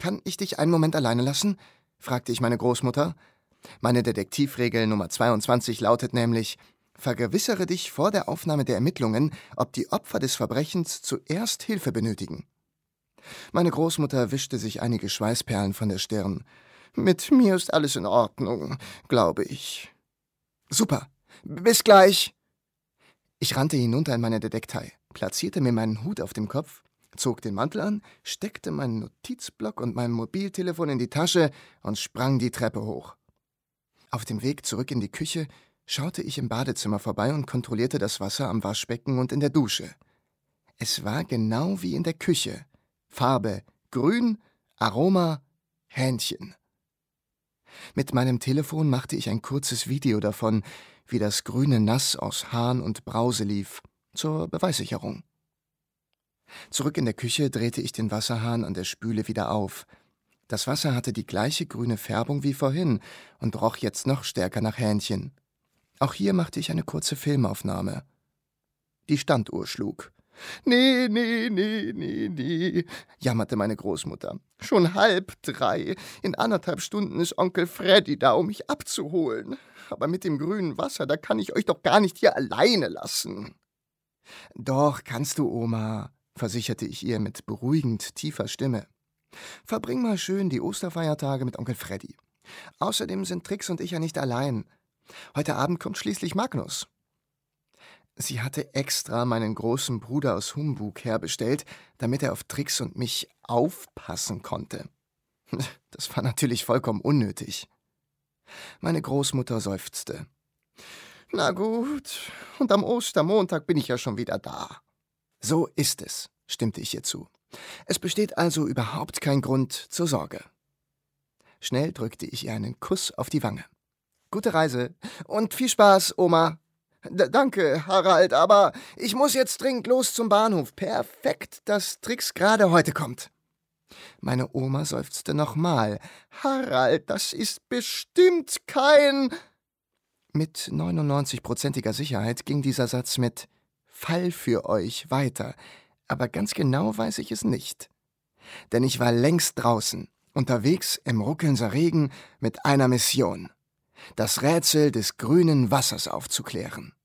Kann ich dich einen Moment alleine lassen?« fragte ich meine Großmutter. Meine Detektivregel Nummer 22 lautet nämlich: Vergewissere dich vor der Aufnahme der Ermittlungen, ob die Opfer des Verbrechens zuerst Hilfe benötigen. Meine Großmutter wischte sich einige Schweißperlen von der Stirn. »Mit mir ist alles in Ordnung, glaube ich.« »Super, bis gleich!« Ich rannte hinunter in meine Detektei, platzierte mir meinen Hut auf dem Kopf, zog den Mantel an, steckte meinen Notizblock und mein Mobiltelefon in die Tasche und sprang die Treppe hoch. Auf dem Weg zurück in die Küche schaute ich im Badezimmer vorbei und kontrollierte das Wasser am Waschbecken und in der Dusche. Es war genau wie in der Küche. Farbe grün, Aroma Hähnchen. Mit meinem Telefon machte ich ein kurzes Video davon, wie das grüne Nass aus Hahn und Brause lief, zur Beweissicherung. Zurück in der Küche drehte ich den Wasserhahn an der Spüle wieder auf. Das Wasser hatte die gleiche grüne Färbung wie vorhin und roch jetzt noch stärker nach Hähnchen. Auch hier machte ich eine kurze Filmaufnahme. Die Standuhr schlug. »Nee, jammerte meine Großmutter. »Schon 2:30. In 1,5 Stunden ist Onkel Freddy da, um mich abzuholen. Aber mit dem grünen Wasser, da kann ich euch doch gar nicht hier alleine lassen.« »Doch, kannst du, Oma«, versicherte ich ihr mit beruhigend tiefer Stimme. »Verbring mal schön die Osterfeiertage mit Onkel Freddy. Außerdem sind Trix und ich ja nicht allein. Heute Abend kommt schließlich Magnus.« Sie hatte extra meinen großen Bruder aus Humbug herbestellt, damit er auf Trix und mich aufpassen konnte. Das war natürlich vollkommen unnötig. Meine Großmutter seufzte. »Na gut, und am Ostermontag bin ich ja schon wieder da.« »So ist es«, stimmte ich ihr zu. »Es besteht also überhaupt kein Grund zur Sorge.« Schnell drückte ich ihr einen Kuss auf die Wange. »Gute Reise und viel Spaß, Oma.« »Danke, Harald, aber ich muss jetzt dringend los zum Bahnhof. Perfekt, dass Trix gerade heute kommt.« Meine Oma seufzte nochmal. »Harald, das ist bestimmt kein...« Mit 99%iger Sicherheit ging dieser Satz mit »Fall für euch« weiter, aber ganz genau weiß ich es nicht. Denn ich war längst draußen, unterwegs im Ruckelnser Regen mit einer Mission: das Rätsel des grünen Wassers aufzuklären.